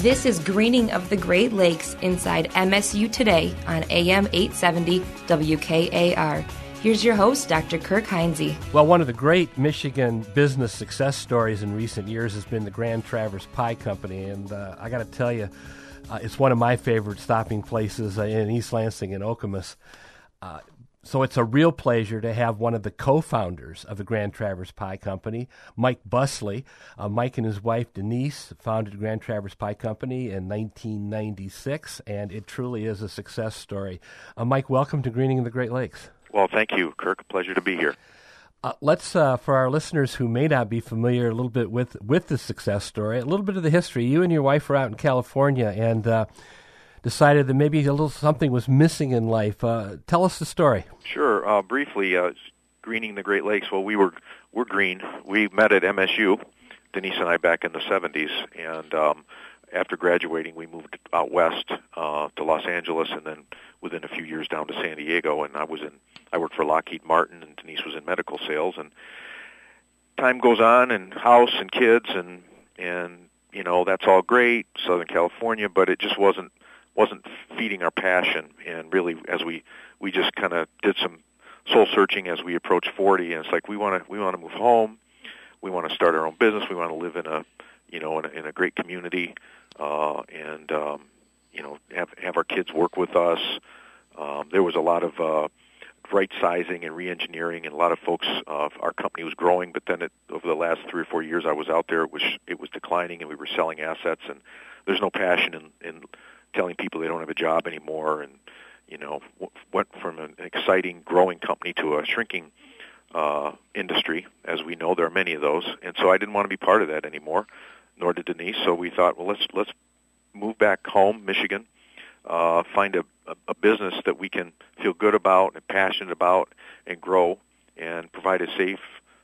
This is Greening of the Great Lakes inside MSU Today on AM 870 WKAR. Here's your host, Dr. Kirk Heinze. Well, one of the great Michigan business success stories in recent years has been the Grand Traverse Pie Company, and I got to tell you, it's one of my favorite stopping places in East Lansing and Okemos. So it's a real pleasure to have one of the co-founders of the Grand Traverse Pie Company, Mike Busley. Mike and his wife, Denise, founded Grand Traverse Pie Company in 1996, and it truly is a success story. Mike, welcome to Greening of the Great Lakes. Well, thank you, Kirk. Pleasure to be here. Let's, for our listeners who may not be familiar a little bit with the success story, a little bit of the history. You and your wife were out in California and decided that maybe a little something was missing in life. Tell us the story. Sure. Briefly, Greening the Great Lakes. Well, we're green. We met at MSU, Denise and I, back in the 70s, and after graduating, we moved out west to Los Angeles, and then within a few years down to San Diego. And I worked for Lockheed Martin, and Denise was in medical sales. And time goes on, and house and kids, and you know, that's all great, Southern California, but it just wasn't feeding our passion. And really, as we just kind of did some soul searching as we approached 40, and it's like we want to move home, we want to start our own business, we want to live in a great community, and you know, have our kids work with us. There was a lot of right sizing and re-engineering, and a lot of folks. Our company was growing, but then over the last 3 or 4 years I was out there, it was declining, and we were selling assets, and there's no passion in telling people they don't have a job anymore, and you know, went from an exciting, growing company to a shrinking industry. As we know, there are many of those, and so I didn't want to be part of that anymore, nor did Denise. So we thought, well, let's move back home, Michigan, find a business that we can feel good about and passionate about, and grow, and provide a safe,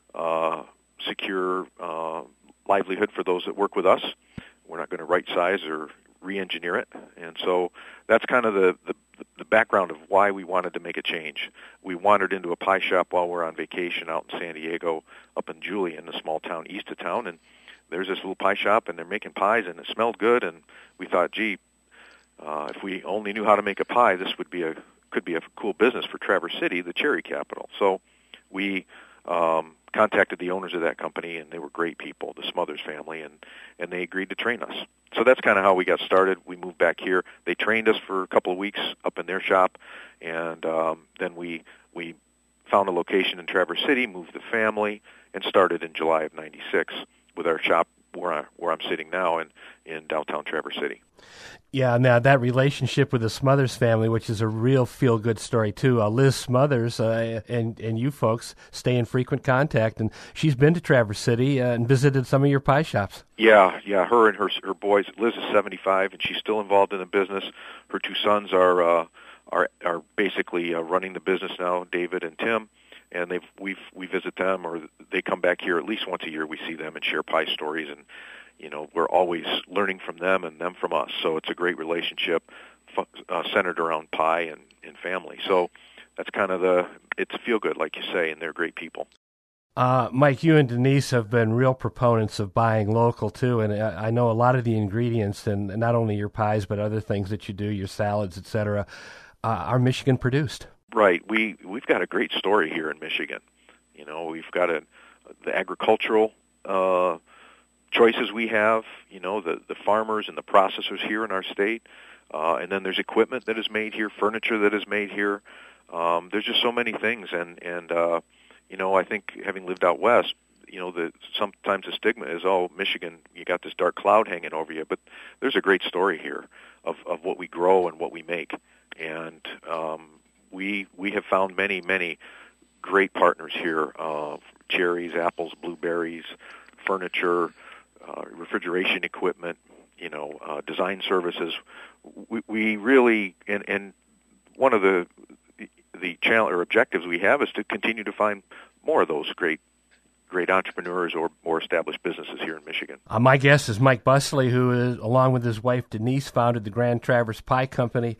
secure livelihood for those that work with us. We're not going to right size or re-engineer it, and so that's kind of the background of why we wanted to make a change. We wandered into a pie shop while we're on vacation out in San Diego, up in Julian, a small town east of town, and there's this little pie shop, and they're making pies, and it smelled good, and we thought, gee, if we only knew how to make a pie, this could be a cool business for Traverse City, the cherry capital. So we contacted the owners of that company, and they were great people, the Smothers family, and they agreed to train us. So that's kind of how we got started. We moved back here. They trained us for a couple of weeks up in their shop, and then we found a location in Traverse City, moved the family, and started in July of '96 with our shop where I'm sitting now in downtown Traverse City. Yeah, now that relationship with the Smothers family, which is a real feel-good story, too. Liz Smothers and you folks stay in frequent contact, and she's been to Traverse City and visited some of your pie shops. Yeah, her and her boys. Liz is 75, and she's still involved in the business. Her two sons are basically running the business now, David and Tim, and we visit them, or they come back here at least once a year. We see them and share pie stories, and you know, we're always learning from them and them from us. So it's a great relationship centered around pie and family. So that's kind of it's feel good, like you say, and they're great people. Mike, you and Denise have been real proponents of buying local, too, and I know a lot of the ingredients, and not only your pies, but other things that you do, your salads, et cetera, are Michigan-produced. Right. We've got a great story here in Michigan. You know, we've got the agricultural choices we have, you know, the farmers and the processors here in our state, and then there's equipment that is made here, furniture that is made here. There's just so many things, and you know, I think having lived out west, you know, sometimes the stigma is, oh, Michigan, you got this dark cloud hanging over you, but there's a great story here of what we grow and what we make, and we have found many great partners here, cherries, apples, blueberries, furniture, refrigeration equipment, you know, design services. We really, and one of the challenge or objectives we have is to continue to find more of those great entrepreneurs or established businesses here in Michigan. My guest is Mike Busley, who, along with his wife Denise, founded the Grand Traverse Pie Company.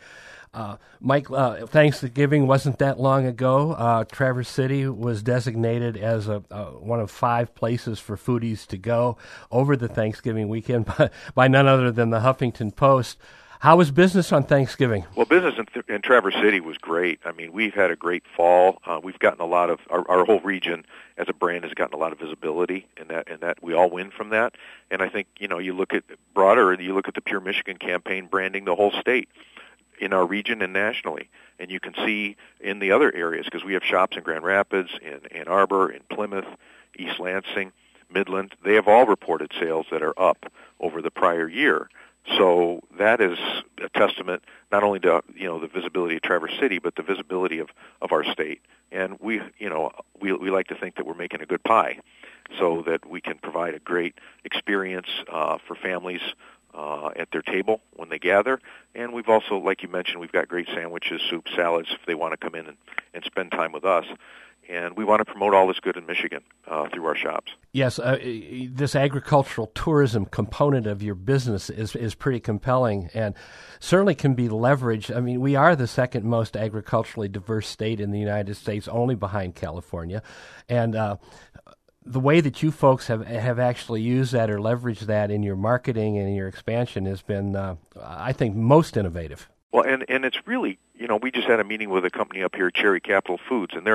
Mike, Thanksgiving wasn't that long ago. Traverse City was designated as one of 5 places for foodies to go over the Thanksgiving weekend by none other than the Huffington Post. How was business on Thanksgiving? Well, business in Traverse City was great. I mean, we've had a great fall. We've gotten a lot of our whole region as a brand has gotten a lot of visibility, and that we all win from that. And I think you look at broader, you look at the Pure Michigan campaign branding the whole state, in our region and nationally, and you can see in the other areas because we have shops in Grand Rapids, in Ann Arbor, in Plymouth, East Lansing, Midland. They have all reported sales that are up over the prior year. So that is a testament not only to the visibility of Traverse City, but the visibility of our state. And we like to think that we're making a good pie, so that we can provide a great experience for families at their table when they gather. And we've also, like you mentioned, we've got great sandwiches, soups, salads if they want to come in and spend time with us. And we want to promote all this good in Michigan through our shops. Yes, this agricultural tourism component of your business is pretty compelling and certainly can be leveraged. I mean, we are the second most agriculturally diverse state in the United States, only behind California. And the way that you folks have actually used that or leveraged that in your marketing and in your expansion has been, I think, most innovative. Well, and it's really, we just had a meeting with a company up here, Cherry Capital Foods, and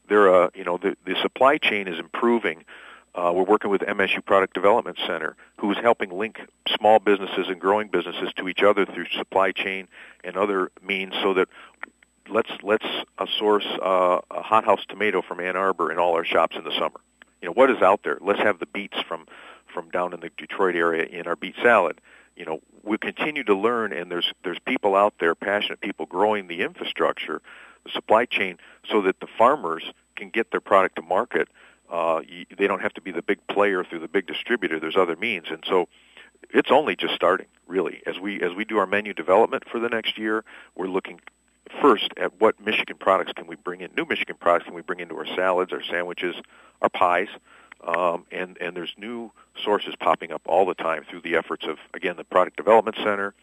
the supply chain is improving. We're working with MSU Product Development Center, who is helping link small businesses and growing businesses to each other through supply chain and other means, so that let's source a hothouse tomato from Ann Arbor in all our shops in the summer. What is out there? Let's have the beets from down in the Detroit area in our beet salad. We continue to learn, and there's people out there, passionate people, growing the infrastructure, the supply chain, so that the farmers can get their product to market. They don't have to be the big player through the big distributor. There's other means, and so it's only just starting, really. As we do our menu development for the next year, we're looking first at what Michigan products can we bring in, new Michigan products can we bring into our salads, our sandwiches, our pies. And there's new sources popping up all the time through the efforts of, again, the Product Development Center,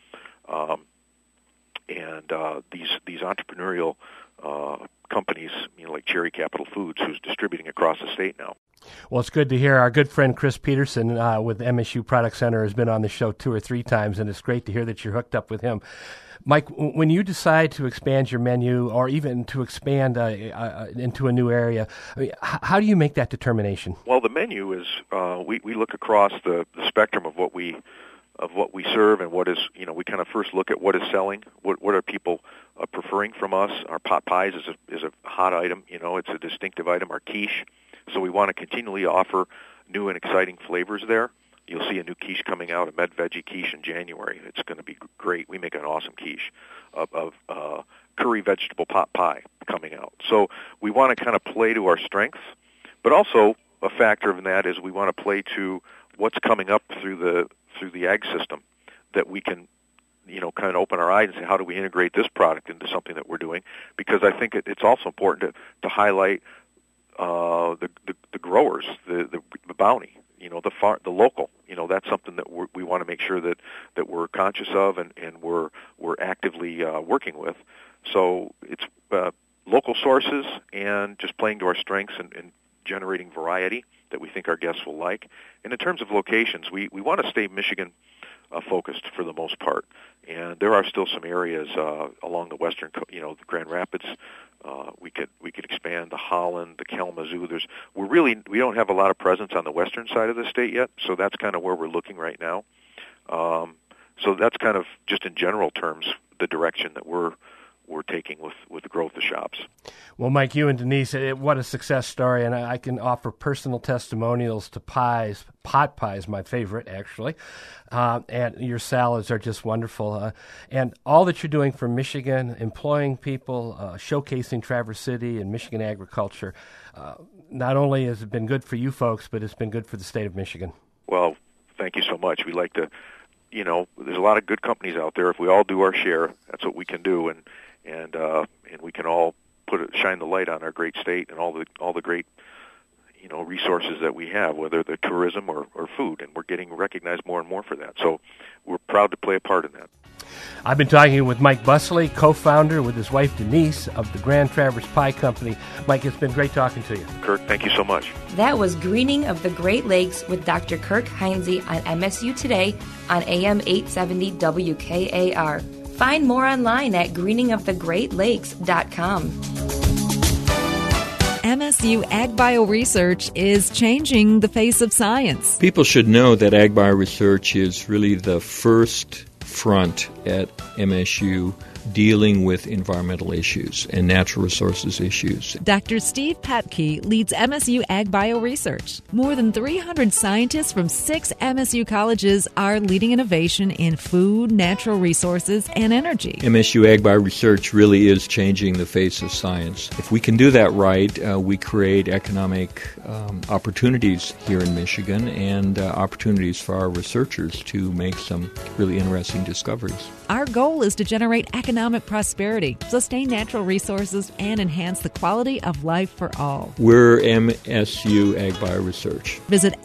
and these entrepreneurial companies, like Cherry Capital Foods, who's distributing across the state now. Well, it's good to hear. Our good friend Chris Peterson with MSU Product Center has been on the show 2 or 3 times, and it's great to hear that you're hooked up with him. Mike, when you decide to expand your menu or even to expand into a new area, how do you make that determination? Well, the menu is we look across the spectrum of what we serve, and what is, we kind of first look at what is selling, what are people preferring from us. Our pot pies is a hot item, it's a distinctive item. Our quiche, so we want to continually offer new and exciting flavors there. You'll see a new quiche coming out, a Med Veggie quiche in January. It's going to be great. We make an awesome quiche of curry vegetable pot pie coming out. So we want to kind of play to our strengths, but also a factor in that is we want to play to what's coming up through the ag system, that we can kind of open our eyes and say, how do we integrate this product into something that we're doing? Because I think it's also important to highlight the growers, the bounty, the local. That's something that we want to make sure that we're conscious of and we're actively working with. So it's local sources and just playing to our strengths and generating variety that we think our guests will like. And in terms of locations, we want to stay Michigan focused for the most part. And there are still some areas along the western, the Grand Rapids. We could expand to Holland, the Kalamazoo. We don't have a lot of presence on the western side of the state yet, so that's kind of where we're looking right now. So that's kind of just in general terms the direction that we're taking with the growth of shops. Well, Mike, you and Denise, what a success story, and I can offer personal testimonials to pies. Pot pies, my favorite, actually, and your salads are just wonderful. And all that you're doing for Michigan, employing people, showcasing Traverse City and Michigan agriculture, not only has it been good for you folks, but it's been good for the state of Michigan. Well, thank you so much. We like to, there's a lot of good companies out there. If we all do our share, that's what we can do, and we can all shine the light on our great state and all the great resources that we have, whether they're tourism or food, and we're getting recognized more and more for that. So we're proud to play a part in that. I've been talking with Mike Bussley, co-founder with his wife Denise of the Grand Traverse Pie Company. Mike, it's been great talking to you. Kirk, thank you so much. That was Greening of the Great Lakes with Dr. Kirk Heinze on MSU Today on AM 870 WKAR. Find more online at greeningofthegreatlakes.com. MSU AgBio Research is changing the face of science. People should know that AgBio Research is really the first front at MSU dealing with environmental issues and natural resources issues. Dr. Steve Papke leads MSU AgBio Research. More than 300 scientists from 6 MSU colleges are leading innovation in food, natural resources, and energy. MSU AgBio Research really is changing the face of science. If we can do that right, we create economic opportunities here in Michigan and opportunities for our researchers to make some really interesting discoveries. Our goal is to generate economic prosperity, sustain natural resources, and enhance the quality of life for all. We're MSU AgBio Research. Visit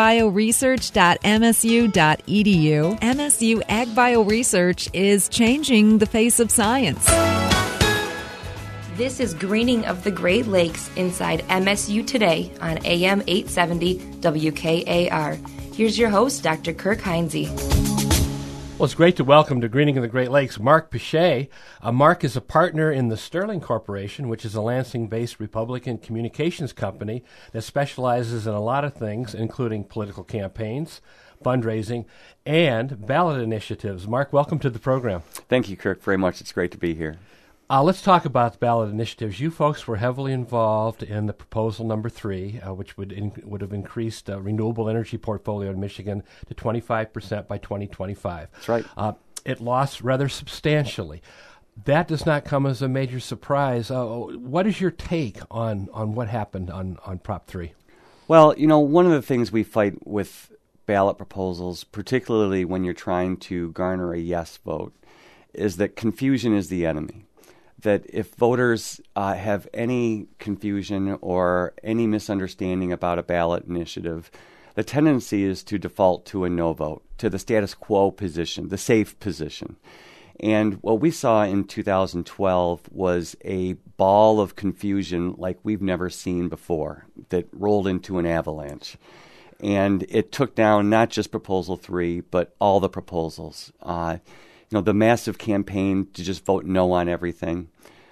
agbioresearch.msu.edu. MSU AgBio Research is changing the face of science. This is Greening of the Great Lakes inside MSU Today on AM 870 WKAR. Here's your host, Dr. Kirk Heinze. Well, it's great to welcome to Greening of the Great Lakes Mark Pichet. Mark is a partner in the Sterling Corporation, which is a Lansing-based Republican communications company that specializes in a lot of things, including political campaigns, fundraising, and ballot initiatives. Mark, welcome to the program. Thank you, Kirk, very much. It's great to be here. Let's talk about ballot initiatives. You folks were heavily involved in the proposal number 3, which would have increased renewable energy portfolio in Michigan to 25% by 2025. That's right. It lost rather substantially. That does not come as a major surprise. What is your take on what happened on Prop 3? Well, one of the things we fight with ballot proposals, particularly when you're trying to garner a yes vote, is that confusion is the enemy. That if voters have any confusion or any misunderstanding about a ballot initiative, the tendency is to default to a no vote, to the status quo position, the safe position. And what we saw in 2012 was a ball of confusion like we've never seen before that rolled into an avalanche. And it took down not just Proposal 3, but all the proposals. The massive campaign to just vote no on everything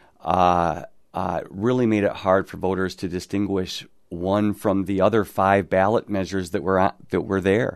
really made it hard for voters to distinguish one from the other 5 ballot measures that were there.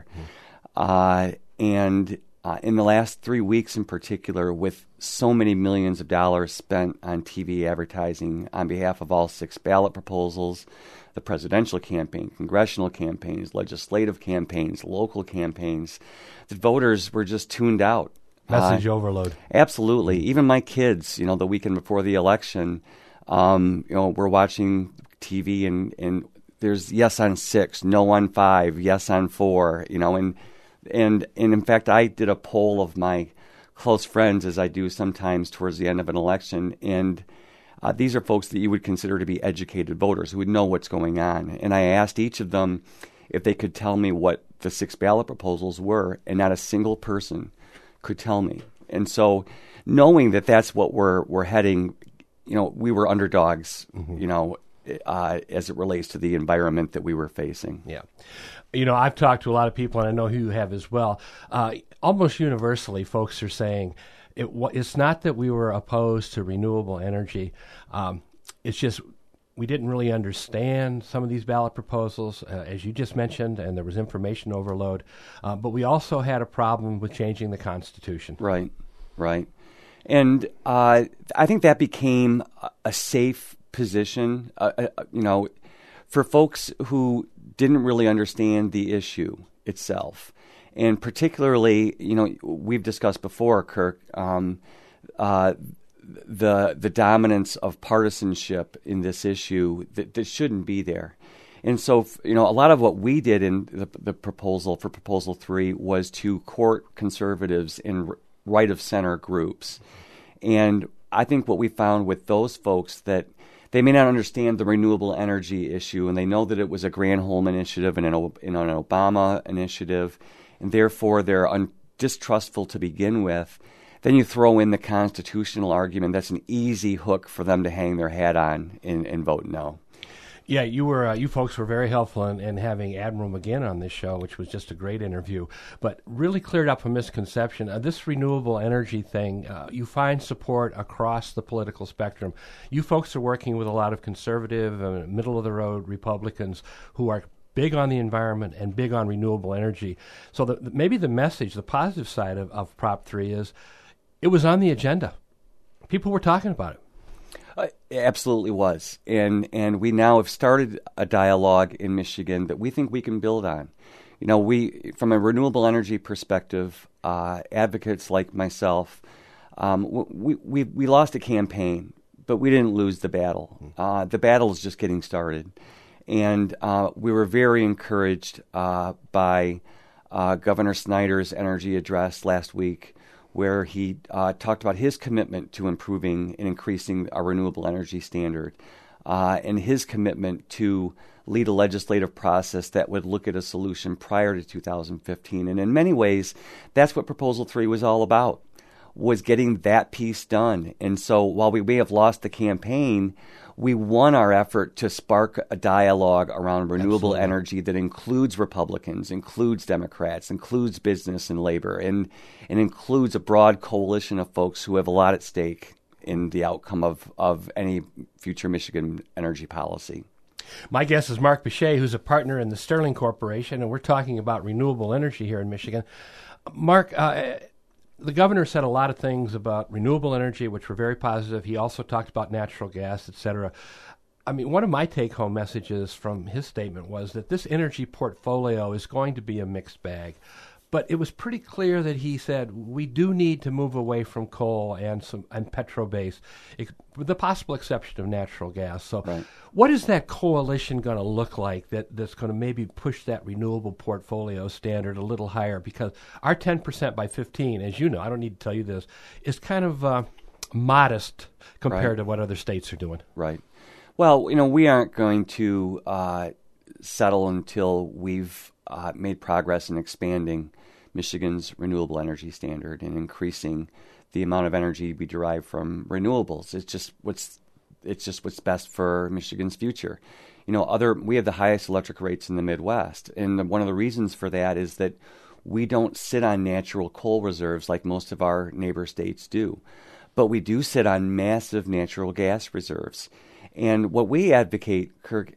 And in the last 3 weeks in particular, with so many millions of dollars spent on TV advertising on behalf of all 6 ballot proposals, the presidential campaign, congressional campaigns, legislative campaigns, local campaigns, that voters were just tuned out. Message overload. Absolutely. Even my kids, the weekend before the election, we're watching TV and there's yes on 6, no on 5, yes on 4, and in fact, I did a poll of my close friends, as I do sometimes towards the end of an election, and these are folks that you would consider to be educated voters who would know what's going on. And I asked each of them if they could tell me what the 6 ballot proposals were, and not a single person could tell me. And so knowing that that's what we're heading, we were underdogs, as it relates to the environment that we were facing. Yeah. I've talked to a lot of people, and I know you have as well. Almost universally, folks are saying it's not that we were opposed to renewable energy. It's just we didn't really understand some of these ballot proposals, as you just mentioned, and there was information overload. But we also had a problem with changing the Constitution. Right. And I think that became a safe position, for folks who didn't really understand the issue itself. And particularly, we've discussed before, Kirk, the dominance of partisanship in this issue that shouldn't be there. And so, a lot of what we did in the proposal for Proposal 3 was to court conservatives and right-of-center groups. And I think what we found with those folks that They may not understand the renewable energy issue, and they know that it was a Granholm initiative and an Obama initiative, and therefore they're distrustful to begin with. Then you throw in the constitutional argument. That's an easy hook for them to hang their hat on and vote no. Yeah, you folks were very helpful in having Admiral McGinn on this show, which was just a great interview, but really cleared up a misconception. This renewable energy thing, you find support across the political spectrum. You folks are working with a lot of conservative, middle-of-the-road Republicans who are big on the environment and big on renewable energy. So maybe the message, the positive side of Prop 3 is it was on the agenda. People were talking about it. It absolutely was. And we now have started a dialogue in Michigan that we think we can build on. You know, from a renewable energy perspective, advocates like myself, we lost a campaign, but we didn't lose the battle. The battle is just getting started. And we were very encouraged by Governor Snyder's energy address last week, where he talked about his commitment to improving and increasing our renewable energy standard, and his commitment to lead a legislative process that would look at a solution prior to 2015. And in many ways, that's what Proposal 3 was all about, was getting that piece done. And so while we may have lost the campaign, we won our effort to spark a dialogue around renewable energy that includes Republicans, includes Democrats, includes business and labor, and includes a broad coalition of folks who have a lot at stake in the outcome of any future Michigan energy policy. My guest is Mark Bechet, who's a partner in the Sterling Corporation, and we're talking about renewable energy here in Michigan. Mark, the governor said a lot of things about renewable energy, which were very positive. He also talked about natural gas, et cetera. I mean, one of my take-home messages from his statement was that this energy portfolio is going to be a mixed bag. But it was pretty clear that he said we do need to move away from coal and petro-based, with the possible exception of natural gas. So right. What is that coalition going to look like that's going to maybe push that renewable portfolio standard a little higher? Because our 10% by 15, as you know, I don't need to tell you this, is kind of modest compared to what other states are doing. Right. Well, you know, we aren't going to settle until we've made progress in expanding Michigan's renewable energy standard and increasing the amount of energy we derive from renewables. It's just what's best for Michigan's future. You know, we have the highest electric rates in the Midwest, and one of the reasons for that is that we don't sit on natural coal reserves like most of our neighbor states do, but we do sit on massive natural gas reserves. And what we advocate, Kirk,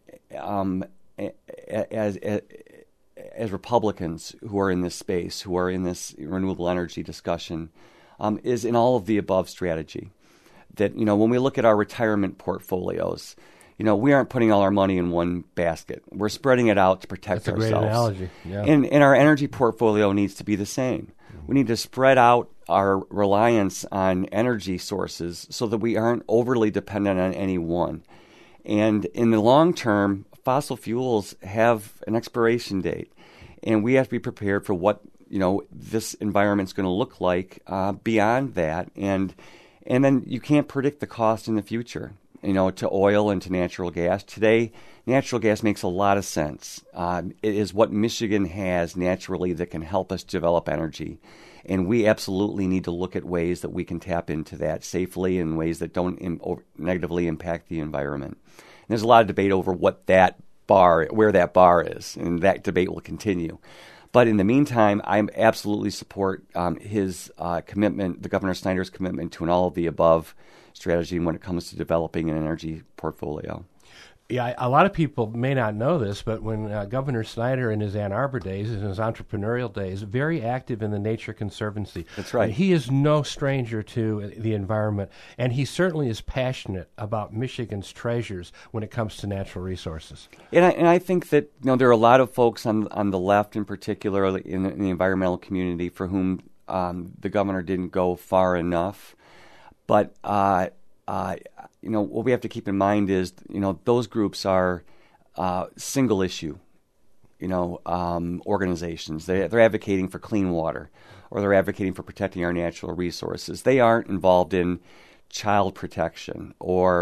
as Republicans who are in this space, who are in this renewable energy discussion, is in all of the above strategy. That, you know, when we look at our retirement portfolios, you know, we aren't putting all our money in one basket. We're spreading it out to protect ourselves. That's a great analogy. Yeah. And our energy portfolio needs to be the same. We need to spread out our reliance on energy sources so that we aren't overly dependent on any one. And in the long term, fossil fuels have an expiration date, and we have to be prepared for what, you know, this environment's going to look like beyond that. And then you can't predict the cost in the future, you know, to oil and to natural gas. Today, natural gas makes a lot of sense. It is what Michigan has naturally that can help us develop energy. And we absolutely need to look at ways that we can tap into that safely in ways that don't negatively impact the environment. And there's a lot of debate over where that bar is, and that debate will continue. But in the meantime, I absolutely support his commitment, the Governor Snyder's commitment to an all-of-the-above strategy when it comes to developing an energy portfolio. Yeah, a lot of people may not know this, but when Governor Snyder in his Ann Arbor days, in his entrepreneurial days, very active in the Nature Conservancy. That's right. And he is no stranger to the environment, and he certainly is passionate about Michigan's treasures when it comes to natural resources. And I think that, you know, there are a lot of folks on the left, in particular in the environmental community, for whom the governor didn't go far enough. But you know, what we have to keep in mind is, you know, those groups are single issue, you know, organizations. They're advocating for clean water, or they're advocating for protecting our natural resources. They aren't involved in child protection or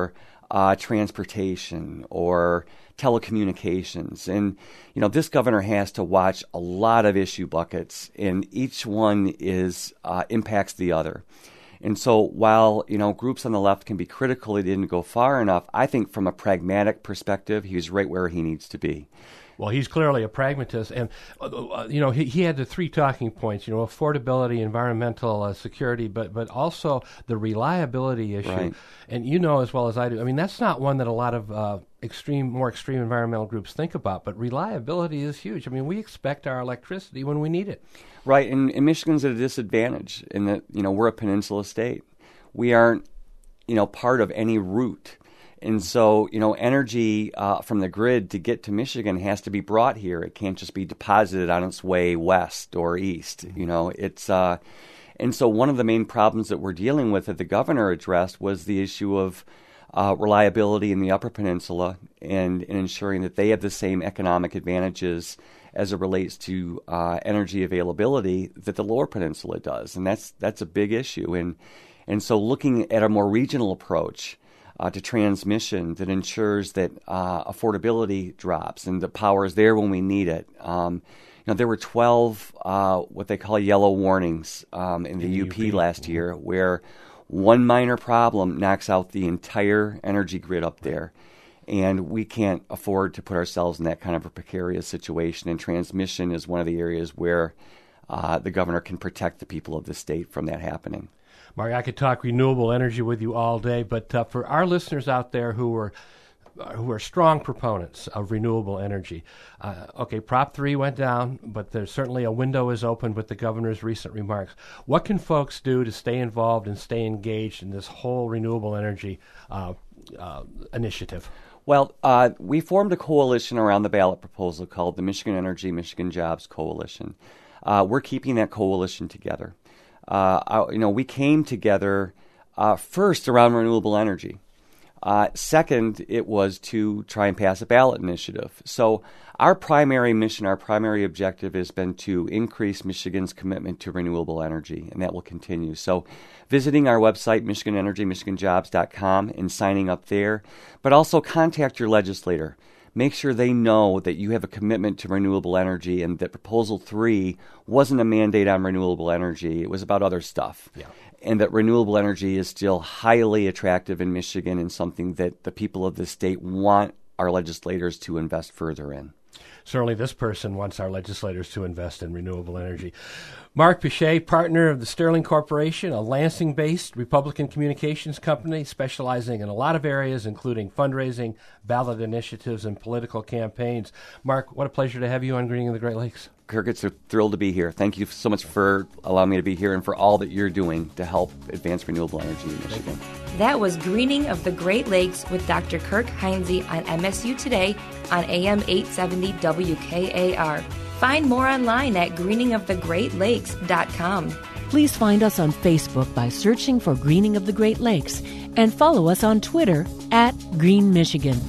transportation or telecommunications. And, this governor has to watch a lot of issue buckets, and each one impacts the other. And so while, groups on the left can be critical he didn't go far enough, I think from a pragmatic perspective, he's right where he needs to be. Well, he's clearly a pragmatist, and he had the three talking points: affordability, environmental security, but also the reliability issue. Right. And as well as I do, that's not one that a lot of more extreme environmental groups think about. But reliability is huge. We expect our electricity when we need it. Right, and Michigan's at a disadvantage in that we're a peninsula state. We aren't part of any route. And so, energy from the grid to get to Michigan has to be brought here. It can't just be deposited on its way west or east. And so one of the main problems that we're dealing with that the governor addressed was the issue of reliability in the Upper Peninsula and ensuring that they have the same economic advantages as it relates to energy availability that the Lower Peninsula does. And that's a big issue. And so looking at a more regional approach to transmission that ensures that affordability drops and the power is there when we need it. There were 12 what they call yellow warnings in the UP last year, where one minor problem knocks out the entire energy grid up there. And we can't afford to put ourselves in that kind of a precarious situation. And transmission is one of the areas where the governor can protect the people of the state from that happening. Mark, I could talk renewable energy with you all day, but for our listeners out there who are strong proponents of renewable energy, Prop 3 went down, but there's certainly a window is open with the governor's recent remarks. What can folks do to stay involved and stay engaged in this whole renewable energy initiative? Well, we formed a coalition around the ballot proposal called the Michigan Energy, Michigan Jobs Coalition. We're keeping that coalition together. We came together first around renewable energy. Second, it was to try and pass a ballot initiative. So our primary mission, our primary objective has been to increase Michigan's commitment to renewable energy, and that will continue. So visiting our website, Michigan Energy, MichiganJobs.com, and signing up there, but also contact your legislator. Make sure they know that you have a commitment to renewable energy and that Proposal 3 wasn't a mandate on renewable energy. It was about other stuff. Yeah. And that renewable energy is still highly attractive in Michigan and something that the people of the state want our legislators to invest further in. Certainly this person wants our legislators to invest in renewable energy. Mark Pichet, partner of the Sterling Corporation, a Lansing-based Republican communications company specializing in a lot of areas, including fundraising, ballot initiatives, and political campaigns. Mark, what a pleasure to have you on Greening the Great Lakes. Kirk, it's a thrill to be here. Thank you so much for allowing me to be here and for all that you're doing to help advance renewable energy in Michigan. That was Greening of the Great Lakes with Dr. Kirk Heinze on MSU Today on AM 870 WKAR. Find more online at greeningofthegreatlakes.com. Please find us on Facebook by searching for Greening of the Great Lakes and follow us on Twitter at Green Michigan.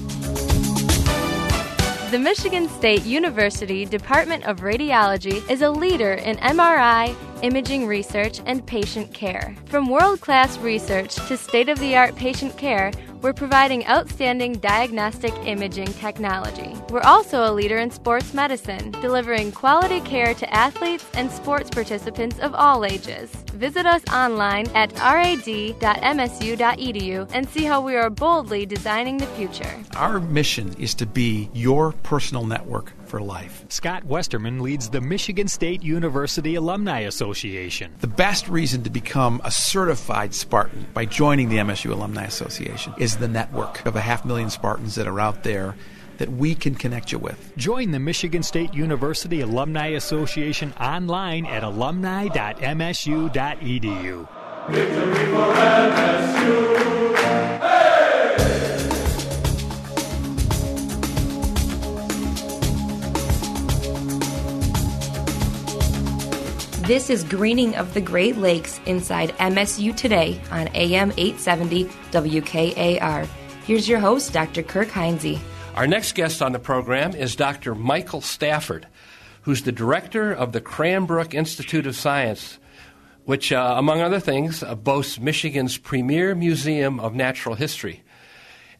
The Michigan State University Department of Radiology is a leader in MRI, imaging research, and patient care. From world-class research to state-of-the-art patient care, we're providing outstanding diagnostic imaging technology. We're also a leader in sports medicine, delivering quality care to athletes and sports participants of all ages. Visit us online at rad.msu.edu and see how we are boldly designing the future. Our mission is to be your personal network for life. Scott Westerman leads the Michigan State University Alumni Association. The best reason to become a certified Spartan by joining the MSU Alumni Association is the network of 500,000 Spartans that are out there that we can connect you with. Join the Michigan State University Alumni Association online at alumni.msu.edu. Victory for MSU! This is Greening of the Great Lakes inside MSU Today on AM 870 WKAR. Here's your host, Dr. Kirk Heinze. Our next guest on the program is Dr. Michael Stafford, who's the director of the Cranbrook Institute of Science, which, among other things, boasts Michigan's premier museum of natural history.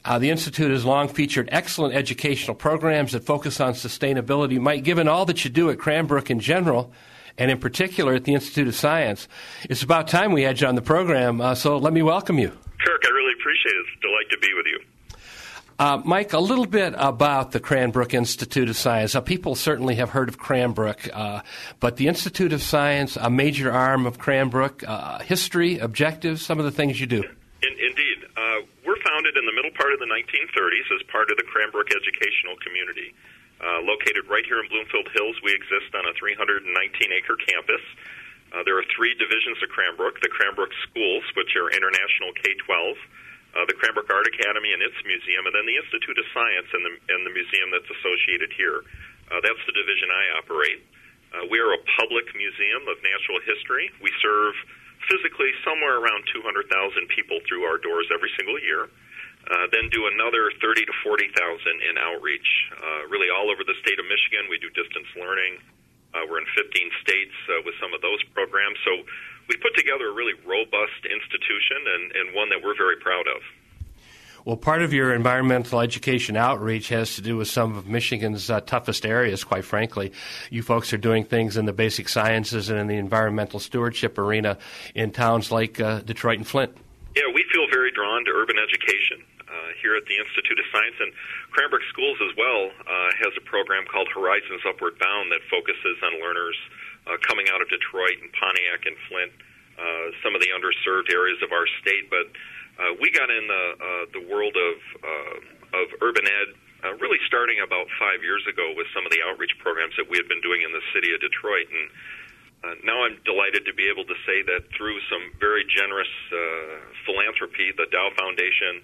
The Institute has long featured excellent educational programs that focus on sustainability. Mike, given all that you do at Cranbrook in general, and in particular at the Institute of Science, it's about time we had you on the program, so let me welcome you. Kirk, I really appreciate it. It's a delight to be with you. Mike, a little bit about the Cranbrook Institute of Science. People certainly have heard of Cranbrook, but the Institute of Science, a major arm of Cranbrook, history, objectives, some of the things you do. Indeed. We're founded in the middle part of the 1930s as part of the Cranbrook educational community. Located right here in Bloomfield Hills, we exist on a 319-acre campus. There are three divisions of Cranbrook: the Cranbrook Schools, which are international K-12, the Cranbrook Art Academy and its museum, and then the Institute of Science and the museum that's associated here. That's the division I operate. We are a public museum of natural history. We serve physically somewhere around 200,000 people through our doors every single year. Then do another 30 to 40,000 in outreach, really all over the state of Michigan. We do distance learning. We're in 15 states with some of those programs. So we put together a really robust institution and one that we're very proud of. Well, part of your environmental education outreach has to do with some of Michigan's toughest areas, quite frankly. You folks are doing things in the basic sciences and in the environmental stewardship arena in towns like Detroit and Flint. Yeah, we feel very drawn to urban education here at the Institute of Science, and Cranbrook Schools as well has a program called Horizons Upward Bound that focuses on learners coming out of Detroit and Pontiac and Flint, some of the underserved areas of our state. But we got in the world of urban ed really starting about 5 years ago with some of the outreach programs that we had been doing in the city of Detroit. And now I'm delighted to be able to say that through some very generous philanthropy, the Dow Foundation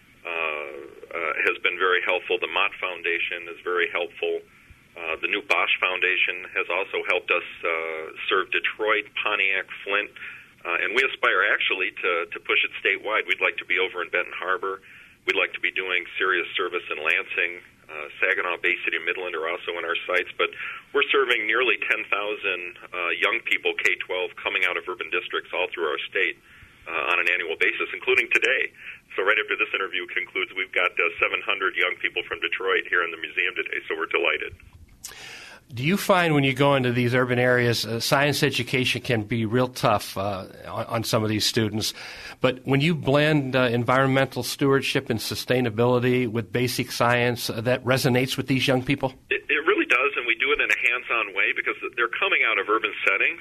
has been very helpful. The Mott Foundation is very helpful. The new Bosch Foundation has also helped us serve Detroit, Pontiac, Flint, and we aspire actually to push it statewide. We'd like to be over in Benton Harbor. We'd like to be doing serious service in Lansing. Saginaw, Bay City, and Midland are also in our sites, but we're serving nearly 10,000 young people, K-12, coming out of urban districts all through our state on an annual basis, including today. So right after this interview concludes, we've got 700 young people from Detroit here in the museum today, so we're delighted. Do you find when you go into these urban areas, science education can be real tough on some of these students, but when you blend environmental stewardship and sustainability with basic science, that resonates with these young people? It really does, and we do it in a hands-on way because they're coming out of urban settings.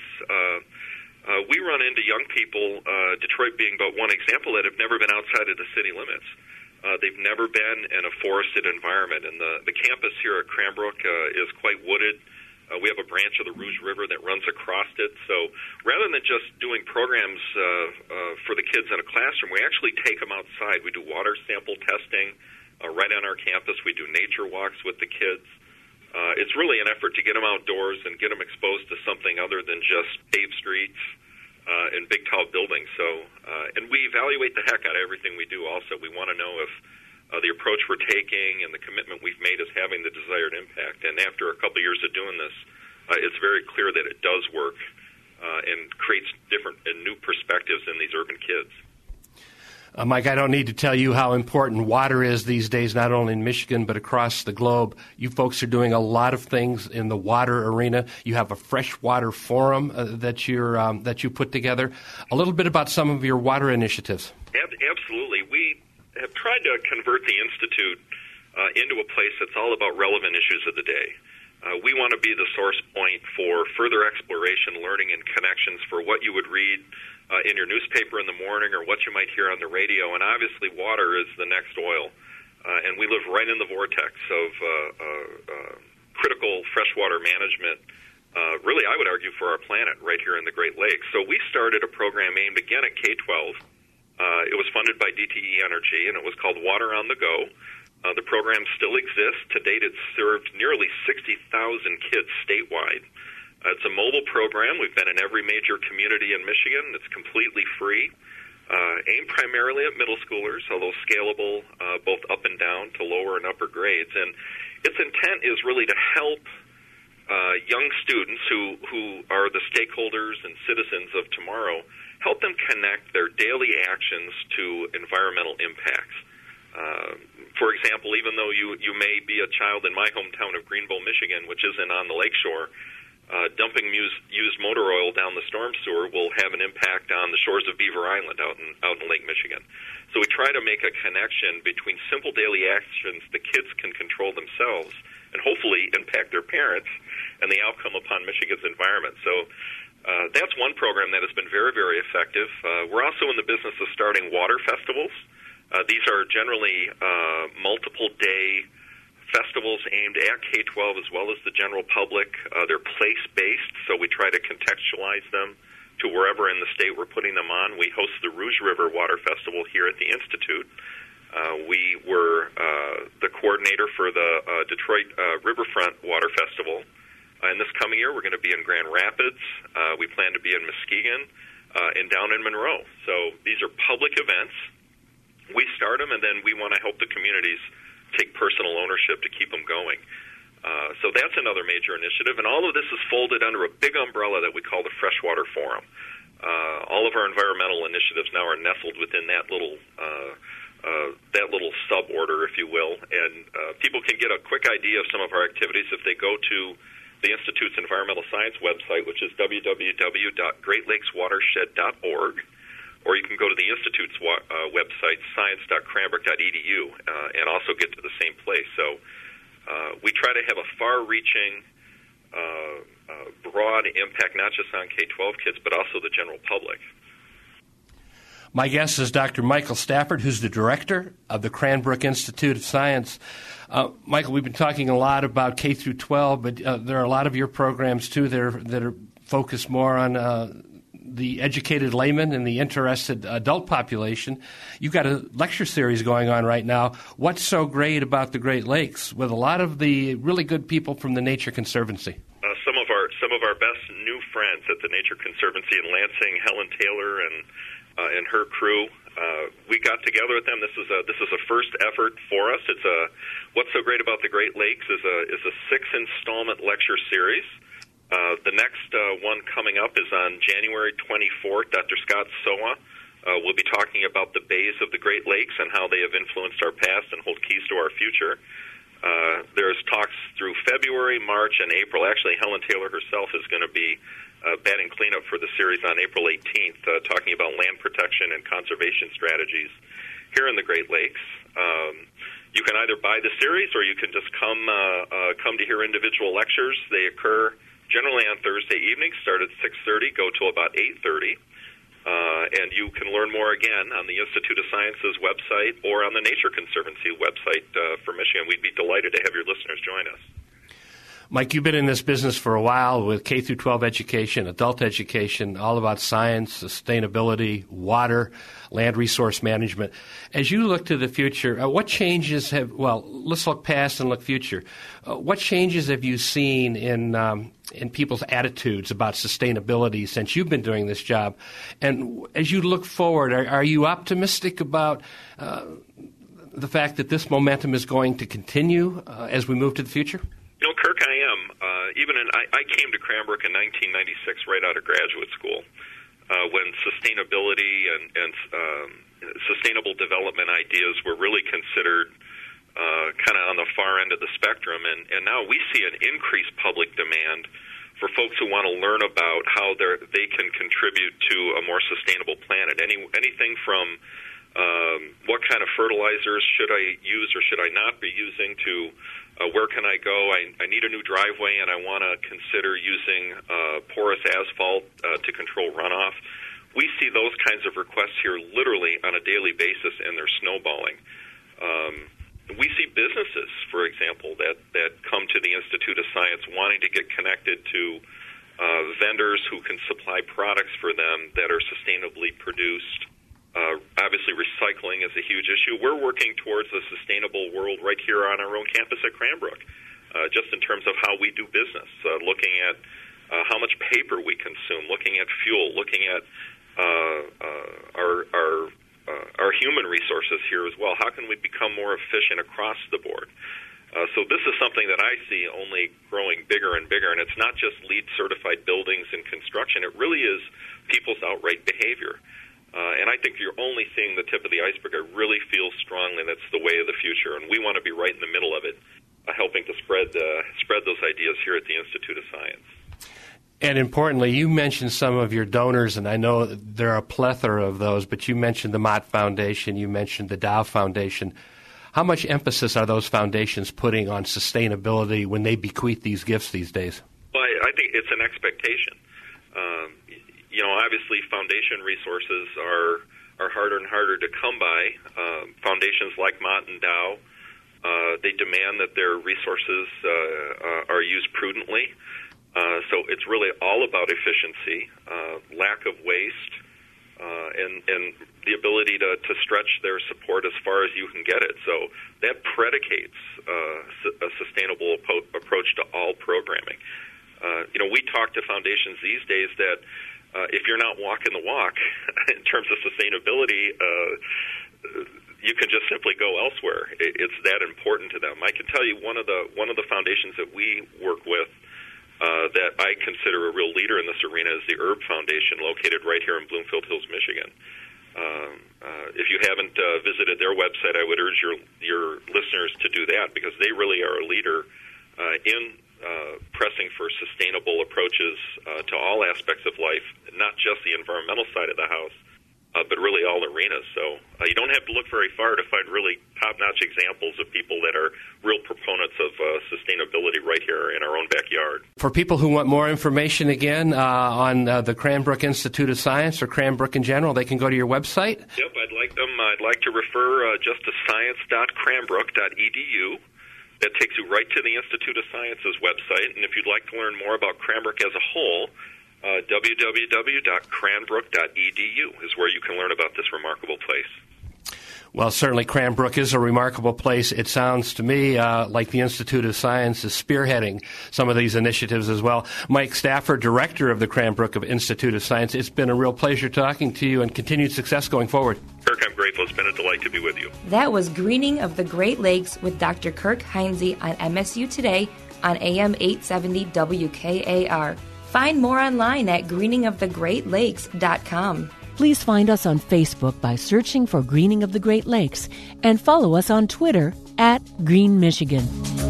We run into young people, Detroit being but one example, that have never been outside of the city limits. They've never been in a forested environment, and the campus here at Cranbrook is quite wooded. We have a branch of the Rouge River that runs across it. So rather than just doing programs for the kids in a classroom, we actually take them outside. We do water sample testing right on our campus. We do nature walks with the kids. It's really an effort to get them outdoors and get them exposed to something other than just paved streets and big, tall buildings. So, and we evaluate the heck out of everything we do also. We want to know if the approach we're taking and the commitment we've made is having the desired impact. And after a couple of years of doing this, it's very clear that it does work and creates different and new perspectives in these urban kids. Mike, I don't need to tell you how important water is these days, not only in Michigan but across the globe. You folks are doing a lot of things in the water arena. You have a freshwater forum that you put together. A little bit about some of your water initiatives. Absolutely. We have tried to convert the Institute into a place that's all about relevant issues of the day. We want to be the source point for further exploration, learning, and connections for what you would read in your newspaper in the morning or what you might hear on the radio. And obviously water is the next oil. And we live right in the vortex of critical freshwater management, really I would argue for our planet right here in the Great Lakes. So we started a program aimed again at K-12. It was funded by DTE Energy, and it was called Water on the Go. The program still exists. To date, it's served nearly 60,000 kids statewide. It's a mobile program. We've been in every major community in Michigan. It's completely free, aimed primarily at middle schoolers, although scalable both up and down to lower and upper grades. And its intent is really to help young students who are the stakeholders and citizens of tomorrow, help them connect their daily actions to environmental impacts. For example, even though you may be a child in my hometown of Greenville, Michigan, which isn't on the lakeshore, dumping used motor oil down the storm sewer will have an impact on the shores of Beaver Island out in Lake Michigan. So we try to make a connection between simple daily actions the kids can control themselves and hopefully impact their parents and the outcome upon Michigan's environment. So that's one program that has been very, very effective. We're also in the business of starting water festivals. These are generally multiple-day festivals aimed at K-12 as well as the general public. They're place-based, so we try to contextualize them to wherever in the state we're putting them on. We host the Rouge River Water Festival here at the Institute. We were the coordinator for the Detroit Riverfront Water Festival. And this coming year, we're going to be in Grand Rapids. We plan to be in Muskegon and down in Monroe. So these are public events. We start them, and then we want to help the communities take personal ownership to keep them going. So that's another major initiative. And all of this is folded under a big umbrella that we call the Freshwater Forum. All of our environmental initiatives now are nestled within that little sub-order, if you will. And people can get a quick idea of some of our activities if they go to the Institute's environmental science website, which is www.greatlakeswatershed.org, or you can go to the Institute's website, science.cranbrook.edu, and also get to the same place. So we try to have a far-reaching, broad impact, not just on K-12 kids, but also the general public. My guest is Dr. Michael Stafford, who's the director of the Cranbrook Institute of Science. Michael, we've been talking a lot about K through 12, but there are a lot of your programs, too, that are focused more on the educated layman and the interested adult population. You've got a lecture series going on right now. What's so great about the Great Lakes, with a lot of the really good people from the Nature Conservancy? Some of our best new friends at the Nature Conservancy in Lansing, Helen Taylor and her crew. We got together with them. This is a first effort for us. It's what's so great about the Great Lakes is a 6-installment lecture series. The next one coming up is on January 24th. Dr. Scott Soa will be talking about the bays of the Great Lakes and how they have influenced our past and hold keys to our future. There's talks through February, March, and April. Actually, Helen Taylor herself is going to be batting cleanup for the series on April 18th, talking about land protection and conservation strategies here in the Great Lakes. You can either buy the series or you can just come to hear individual lectures. They occur generally on Thursday evenings, start at 6:30, go till about 8:30. And you can learn more again on the Institute of Science's website or on the Nature Conservancy website for Michigan. We'd be delighted to have your listeners join us. Mike, you've been in this business for a while with K through 12 education, adult education, all about science, sustainability, water, land resource management. As you look to the future, what changes let's look past and look future. What changes have you seen in people's attitudes about sustainability since you've been doing this job? And as you look forward, are you optimistic about the fact that this momentum is going to continue as we move to the future? You know, Kirk, I am. I came to Cranbrook in 1996 right out of graduate school when sustainability and sustainable development ideas were really considered kind of on the far end of the spectrum. And now we see an increased public demand for folks who want to learn about how they can contribute to a more sustainable planet. Anything from what kind of fertilizers should I use or should I not be using to where can I go? I need a new driveway, and I want to consider using porous asphalt to control runoff. We see those kinds of requests here literally on a daily basis, and they're snowballing. We see businesses, for example, that come to the Institute of Science wanting to get connected to vendors who can supply products for them that are sustainably produced. Obviously, recycling is a huge issue. We're working towards a sustainable world right here on our own campus at Cranbrook, just in terms of how we do business, looking at how much paper we consume, looking at fuel, looking at our human resources here as well. How can we become more efficient across the board? So this is something that I see only growing bigger and bigger, and it's not just LEED-certified buildings and construction. It really is people's outright behavior. And I think you're only seeing the tip of the iceberg. I really feel strongly that's the way of the future, and we want to be right in the middle of it, helping to spread those ideas here at the Institute of Science. And importantly, you mentioned some of your donors, and I know there are a plethora of those, but you mentioned the Mott Foundation, you mentioned the Dow Foundation. How much emphasis are those foundations putting on sustainability when they bequeath these gifts these days? Well, I think it's an expectation. Obviously, foundation resources are harder and harder to come by. Foundations like Mott and Dow, they demand that their resources are used prudently. So it's really all about efficiency, lack of waste, and the ability to stretch their support as far as you can get it. So that predicates a sustainable approach to all programming. We talk to foundations these days that if you're not walking the walk in terms of sustainability, you can just simply go elsewhere. It's that important to them. I can tell you one of the foundations that we work with that I consider a real leader in this arena is the Herb Foundation, located right here in Bloomfield Hills, Michigan. If you haven't visited their website, I would urge your listeners to do that, because they really are a leader in pressing for sustainable approaches to all aspects of life, not just the environmental side of the house, but really all arenas. So you don't have to look very far to find really top-notch examples of people that are real proponents of sustainability right here in our own backyard. For people who want more information, again, on the Cranbrook Institute of Science or Cranbrook in general, they can go to your website? Yep, I'd like to refer just to science.cranbrook.edu. That takes you right to the Institute of Science's website. And if you'd like to learn more about Cranbrook as a whole, www.cranbrook.edu is where you can learn about this remarkable place. Well, certainly Cranbrook is a remarkable place. It sounds to me like the Institute of Science is spearheading some of these initiatives as well. Mike Stafford, Director of the Cranbrook Institute of Science, it's been a real pleasure talking to you, and continued success going forward. Kirk, I'm grateful. It's been a delight to be with you. That was Greening of the Great Lakes with Dr. Kirk Heinze on MSU Today on AM 870 WKAR. Find more online at greeningofthegreatlakes.com. Please find us on Facebook by searching for Greening of the Great Lakes, and follow us on Twitter at Green Michigan.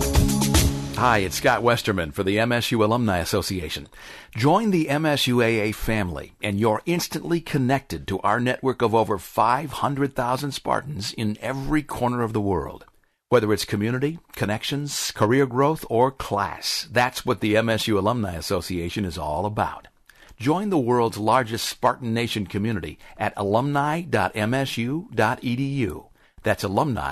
Hi, it's Scott Westerman for the MSU Alumni Association. Join the MSUAA family, and you're instantly connected to our network of over 500,000 Spartans in every corner of the world. Whether it's community, connections, career growth, or class, that's what the MSU Alumni Association is all about. Join the world's largest Spartan Nation community at alumni.msu.edu. That's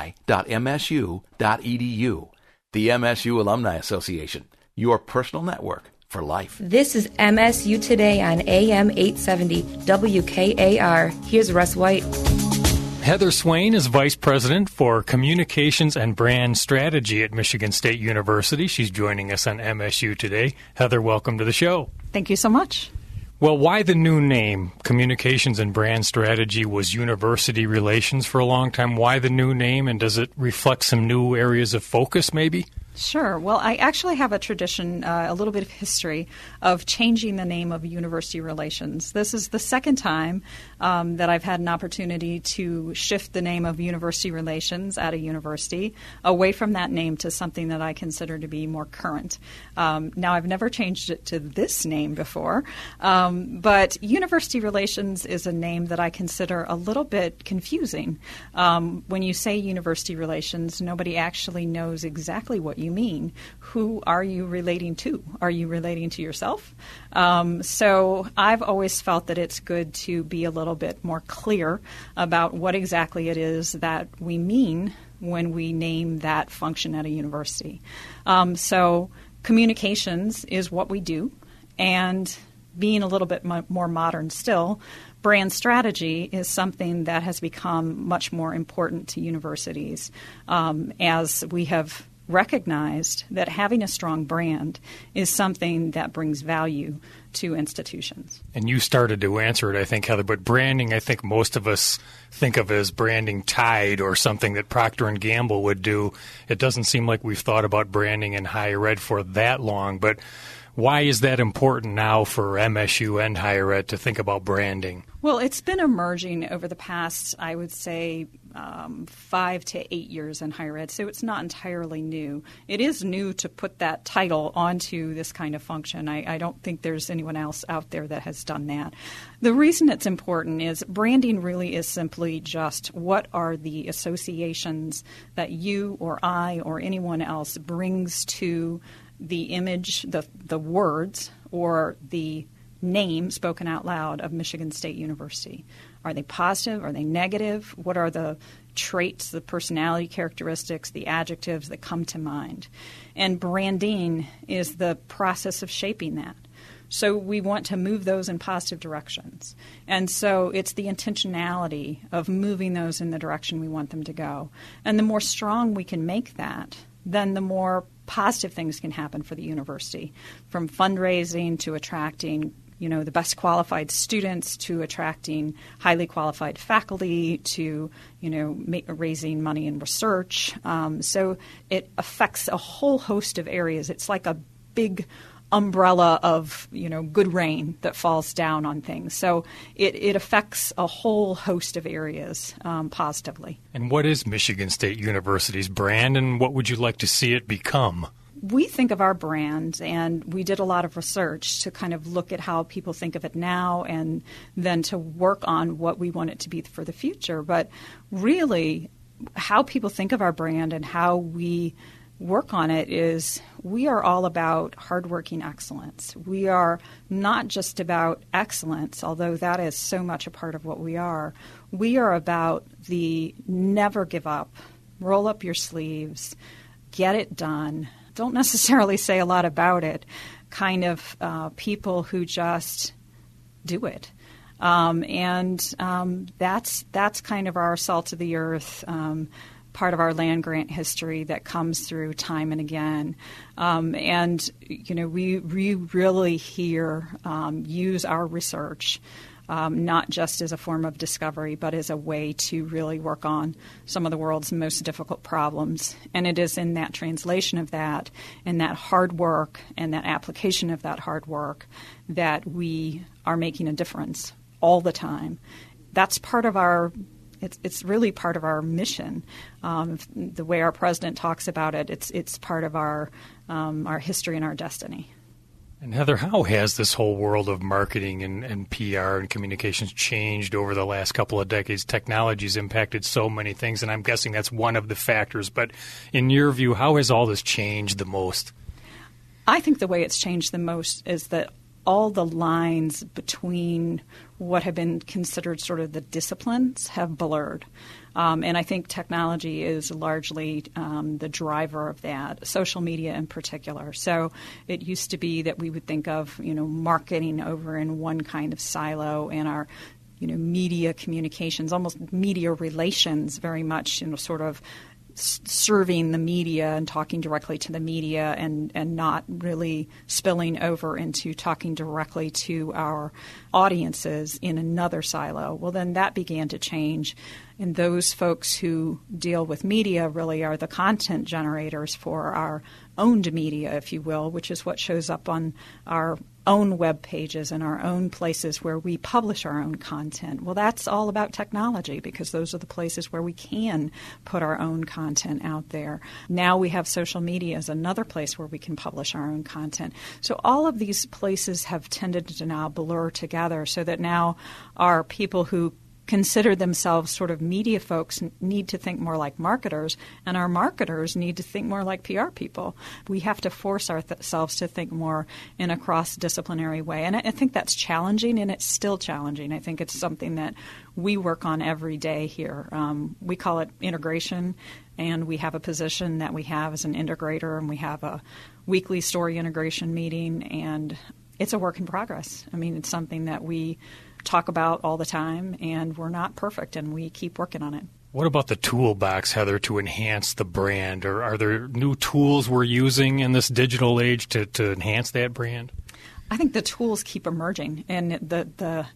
alumni.msu.edu. The MSU Alumni Association, your personal network for life. This is MSU Today on AM 870 WKAR. Here's Russ White. Heather Swain is Vice President for Communications and Brand Strategy at Michigan State University. She's joining us on MSU Today. Heather, welcome to the show. Thank you so much. Well, why the new name? Communications and Brand Strategy was University Relations for a long time. Why the new name, and does it reflect some new areas of focus maybe? Sure. Well, I actually have a tradition, a little bit of history of changing the name of University Relations. This is the second time that I've had an opportunity to shift the name of University Relations at a university away from that name to something that I consider to be more current. Now, I've never changed it to this name before, but University Relations is a name that I consider a little bit confusing. When you say University Relations, nobody actually knows exactly what you mean. Who are you relating to? Are you relating to yourself? So I've always felt that it's good to be a little bit more clear about what exactly it is that we mean when we name that function at a university. So communications is what we do, and being a little bit more modern still, brand strategy is something that has become much more important to universities as we have recognized that having a strong brand is something that brings value to institutions. And you started to answer it, I think, Heather, but branding, I think most of us think of as branding Tide or something that Procter & Gamble would do. It doesn't seem like we've thought about branding in higher ed for that long, but why is that important now for MSU and higher ed to think about branding? Well, it's been emerging over the past, I would say, 5 to 8 years in higher ed, so it's not entirely new. It is new to put that title onto this kind of function. I don't think there's anyone else out there that has done that. The reason it's important is branding really is simply just what are the associations that you or I or anyone else brings to the image, the words, or the name spoken out loud of Michigan State University. Are they positive? Are they negative? What are the traits, the personality characteristics, the adjectives that come to mind? And branding is the process of shaping that. So we want to move those in positive directions. And so it's the intentionality of moving those in the direction we want them to go. And the more strong we can make that, then the more positive things can happen for the university, from fundraising to attracting the best qualified students, to attracting highly qualified faculty, to, raising money in research. So it affects a whole host of areas. It's like a big umbrella of, good rain that falls down on things. So it affects a whole host of areas positively. And what is Michigan State University's brand, and what would you like to see it become? We think of our brand, and we did a lot of research to kind of look at how people think of it now and then to work on what we want it to be for the future. But really, how people think of our brand and how we work on it is we are all about hardworking excellence. We are not just about excellence, although that is so much a part of what we are. We are about the never give up, roll up your sleeves, get it done. Don't necessarily say a lot about it, kind of people who just do it. That's kind of our salt of the earth, part of our land grant history that comes through time and again. We really here use our research not just as a form of discovery, but as a way to really work on some of the world's most difficult problems. And it is in that translation of that, and that hard work, and that application of that hard work that we are making a difference all the time. That's part of our It's really part of our mission. The way our president talks about it, it's part of our history and our destiny. And Heather, how has this whole world of marketing and PR and communications changed over the last couple of decades? Technology's impacted so many things, and I'm guessing that's one of the factors. But in your view, how has all this changed the most? I think the way it's changed the most is that all the lines between what have been considered sort of the disciplines have blurred. And I think technology is largely the driver of that, social media in particular. So it used to be that we would think of, marketing over in one kind of silo, and our, media communications, almost media relations very much, sort of serving the media and talking directly to the media and not really spilling over into talking directly to our audiences in another silo. Well, then that began to change. And those folks who deal with media really are the content generators for our owned media, if you will, which is what shows up on our own web pages and our own places where we publish our own content. Well, that's all about technology, because those are the places where we can put our own content out there. Now we have social media as another place where we can publish our own content. So all of these places have tended to now blur together, so that now our people who consider themselves sort of media folks need to think more like marketers, and our marketers need to think more like PR people. We have to force ourselves to think more in a cross-disciplinary way. And I think that's challenging, and it's still challenging. I think it's something that we work on every day here. We call it integration, and we have a position that we have as an integrator, and we have a weekly story integration meeting, and it's a work in progress. I mean, it's something that we talk about all the time, and we're not perfect, and we keep working on it. What about the toolbox, Heather, to enhance the brand? Or are there new tools we're using in this digital age to enhance that brand? I think the tools keep emerging, and the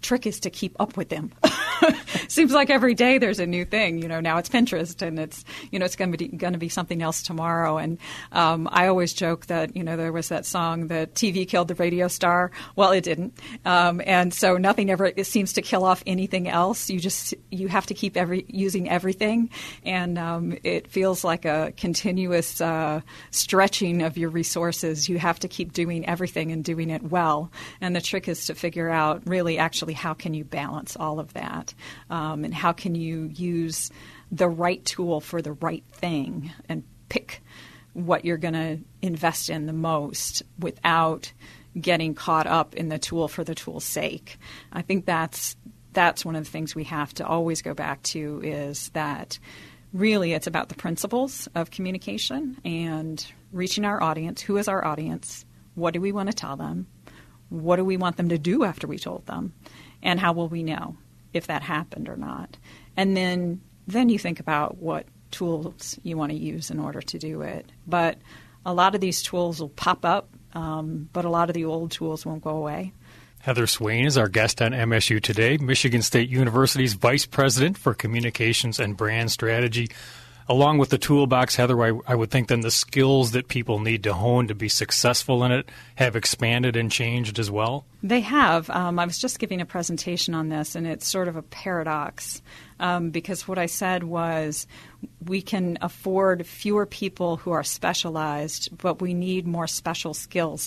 trick is to keep up with them. Seems like every day there's a new thing. Now it's Pinterest, and it's going to be something else tomorrow. And I always joke that there was that song that TV killed the radio star. Well, it didn't, and so nothing ever seems to kill off anything else. You have to keep using everything, and it feels like a continuous stretching of your resources. You have to keep doing everything and doing it well. And the trick is to figure out really actually how can you balance all of that. And how can you use the right tool for the right thing and pick what you're going to invest in the most without getting caught up in the tool for the tool's sake. I think that's one of the things we have to always go back to, is that really it's about the principles of communication and reaching our audience. Who is our audience? What do we want to tell them? What do we want them to do after we told them? And how will we know if that happened or not? And then you think about what tools you want to use in order to do it. But a lot of these tools will pop up, but a lot of the old tools won't go away. Heather Swain is our guest on MSU Today, Michigan State University's Vice President for Communications and Brand Strategy. Along with the toolbox, Heather, I would think then the skills that people need to hone to be successful in it have expanded and changed as well? They have. I was just giving a presentation on this, and it's sort of a paradox because what I said was we can afford fewer people who are specialized, but we need more special skills.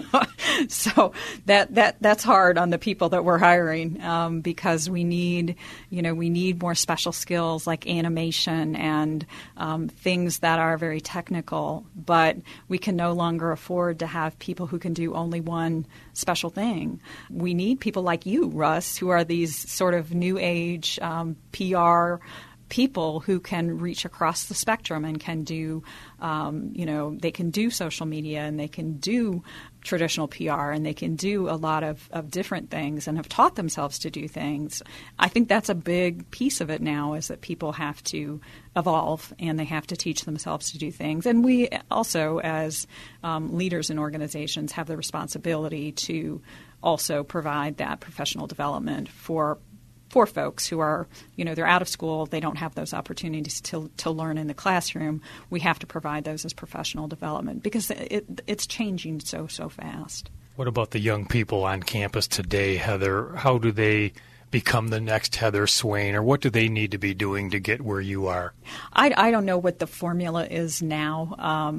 So that's hard on the people that we're hiring because we need more special skills like animation and things that are very technical. But we can no longer afford to have people who can do only one special thing. We need people like you, Russ, who are these sort of new age PR people who can reach across the spectrum and can do, they can do social media and they can do traditional PR and they can do a lot of different things and have taught themselves to do things. I think that's a big piece of it now, is that people have to evolve and they have to teach themselves to do things. And we also, as leaders in organizations, have the responsibility to also provide that professional development for folks who are, they're out of school, they don't have those opportunities to learn in the classroom. We have to provide those as professional development because it's changing so fast. What about the young people on campus today, Heather? How do they become the next Heather Swain, or what do they need to be doing to get where you are? I don't know what the formula is now,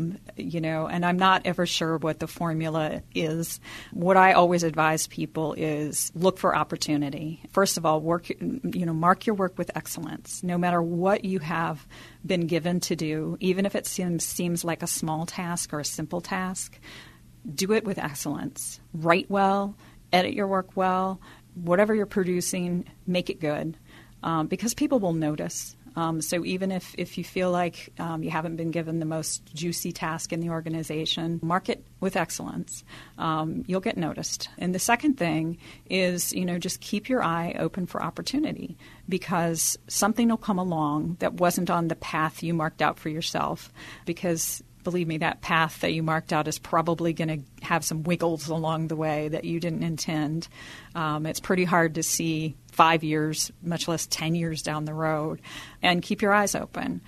and I'm not ever sure what the formula is. What I always advise people is look for opportunity. First of all, mark your work with excellence. No matter what you have been given to do, even if it seems like a small task or a simple task, do it with excellence. Write well, edit your work well. Whatever you're producing, make it good because people will notice. So even if you feel like you haven't been given the most juicy task in the organization, mark it with excellence. You'll get noticed. And the second thing is, just keep your eye open for opportunity because something will come along that wasn't on the path you marked out for yourself because believe me, that path that you marked out is probably going to have some wiggles along the way that you didn't intend. It's pretty hard to see 5 years, much less 10 years down the road. And keep your eyes open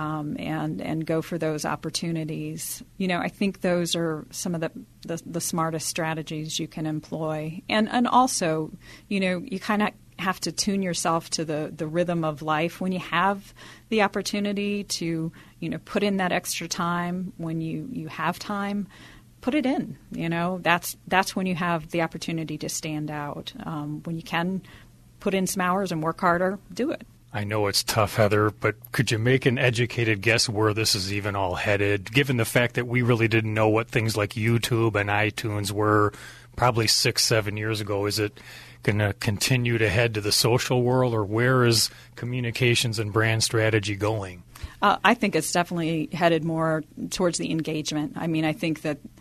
and go for those opportunities. I think those are some of the smartest strategies you can employ. And also, you kind of have to tune yourself to the rhythm of life when you have the opportunity to put in that extra time. When you have time, put it in. That's when you have the opportunity to stand out. When you can put in some hours and work harder, do it. I know it's tough, Heather, but could you make an educated guess where this is even all headed, given the fact that we really didn't know what things like YouTube and iTunes were probably 6-7 years ago? Is it going to continue to head to the social world, or where is communications and brand strategy going? I think it's definitely headed more towards the engagement. I mean, I think that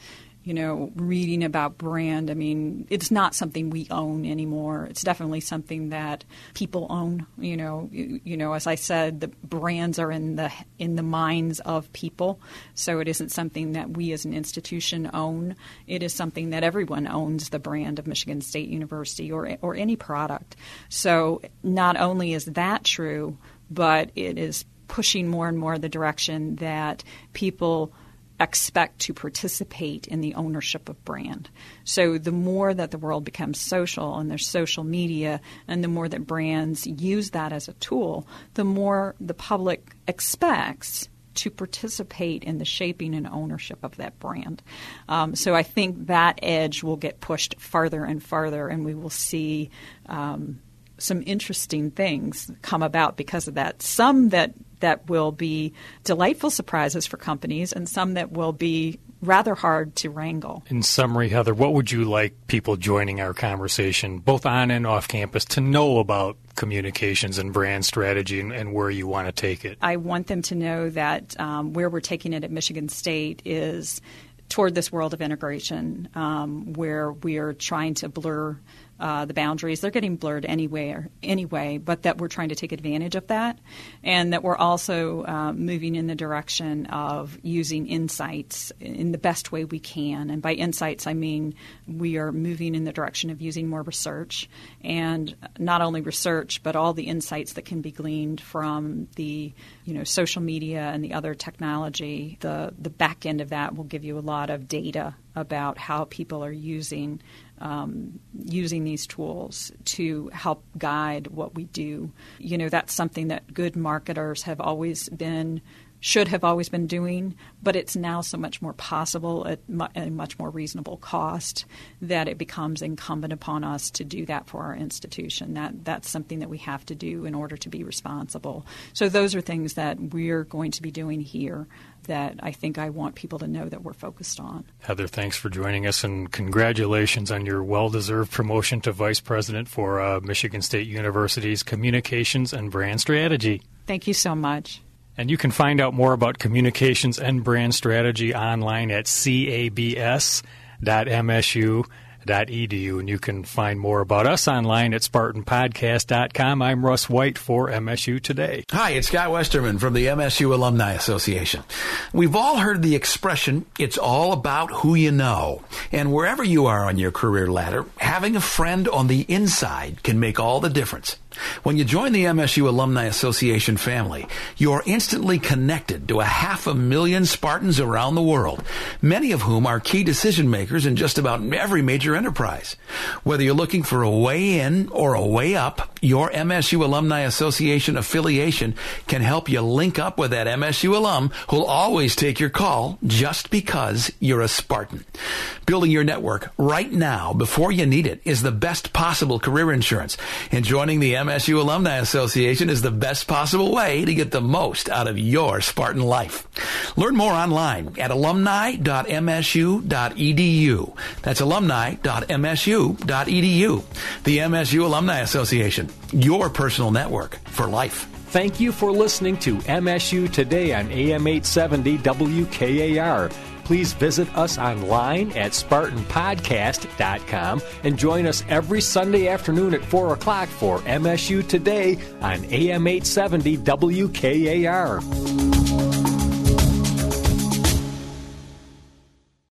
reading about brand. I mean, it's not something we own anymore. It's definitely something that people own. As I said, the brands are in the minds of people. So it isn't something that we as an institution own. It is something that everyone owns, the brand of Michigan State University or any product. So not only is that true, but it is pushing more and more the direction that people expect to participate in the ownership of brand. So the more that the world becomes social and there's social media, and the more that brands use that as a tool, the more the public expects to participate in the shaping and ownership of that brand. So I think that edge will get pushed farther and farther, and we will see some interesting things come about because of that. Some that will be delightful surprises for companies, and some that will be rather hard to wrangle. In summary, Heather, what would you like people joining our conversation, both on and off campus, to know about communications and brand strategy and where you want to take it? I want them to know that where we're taking it at Michigan State is toward this world of integration, where we are trying to blur the boundaries. They're getting blurred anyway, but that we're trying to take advantage of that, and that we're also moving in the direction of using insights in the best way we can. And by insights, I mean we are moving in the direction of using more research, and not only research, but all the insights that can be gleaned from the social media and the other technology. The back end of that will give you a lot of data about how people are using these tools to help guide what we do. That's something that good marketers should have always been doing, but it's now so much more possible at a much more reasonable cost that it becomes incumbent upon us to do that for our institution. That's something that we have to do in order to be responsible. So those are things that we're going to be doing here that I think I want people to know that we're focused on. Heather, thanks for joining us, and congratulations on your well-deserved promotion to Vice President for Michigan State University's Communications and Brand Strategy. Thank you so much. And you can find out more about communications and brand strategy online at cabs.msu.edu. And you can find more about us online at SpartanPodcast.com. I'm Russ White for MSU Today. Hi, it's Scott Westerman from the MSU Alumni Association. We've all heard the expression, it's all about who you know. And wherever you are on your career ladder, having a friend on the inside can make all the difference. When you join the MSU Alumni Association family, you're instantly connected to 500,000 Spartans around the world, many of whom are key decision makers in just about every major enterprise. Whether you're looking for a way in or a way up, your MSU Alumni Association affiliation can help you link up with that MSU alum who'll always take your call just because you're a Spartan. Building your network right now before you need it is the best possible career insurance, and joining the MSU Alumni Association is the best possible way to get the most out of your Spartan life. Learn more online at alumni.msu.edu. That's alumni.msu.edu. The MSU Alumni Association, your personal network for life. Thank you for listening to MSU Today on AM 870 WKAR. Please visit us online at SpartanPodcast.com and join us every Sunday afternoon at 4 o'clock for MSU Today on AM 870 WKAR.